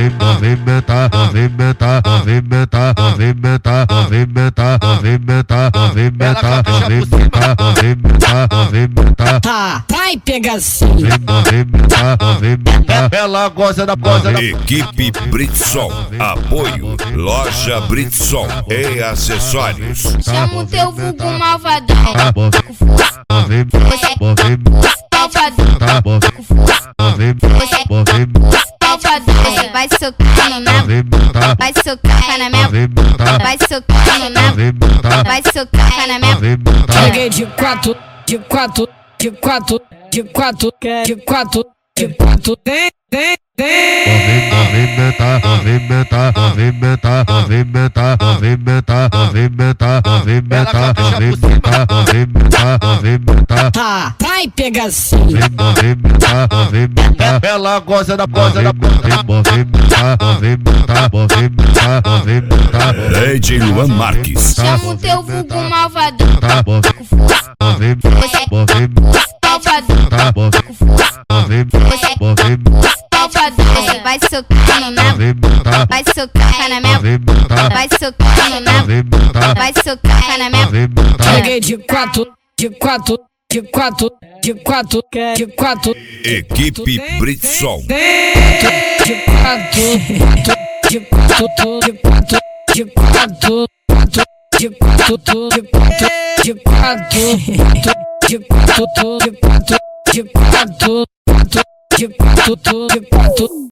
movimenta, movimenta, movimenta, movimenta, movimenta, movimenta, movimenta, movimenta, movimenta, movimenta. Tá, vai pegação. Movimenta, movimenta. Ela gosta da Equipe Britson, apoio Loja Britson e acessórios. Chama o teu vulgo malvadão. movimenta, Você vai socando na vai socar na minha vai socando na vai socar na minha. Cheguei de quatro, de quatro, de quatro, de quatro, de quatro, de quatro. Tem. movimenta, movimenta, movimenta, movimenta, movimenta, movimenta, movimenta, movimenta, movimenta, movimenta. Tá, vai pegação. Movimenta, movimenta. Ela gosta da movimenta, movimenta, movimenta, movimenta. Lady Luan Marques. Chama o teu vulgo malvadão. Movimenta, Você vai socando na vai socar na minha vai socando na vai socar na minha. Cheguei de quatro, de quatro, de quatro, de quatro, de quatro. Equipe Britson. De quatro, de quatro, de quatro, de quatro, de quatro, de quatro, de quatro, de quatro, de quatro, de quatro, de quatro, de quatro, de quatro.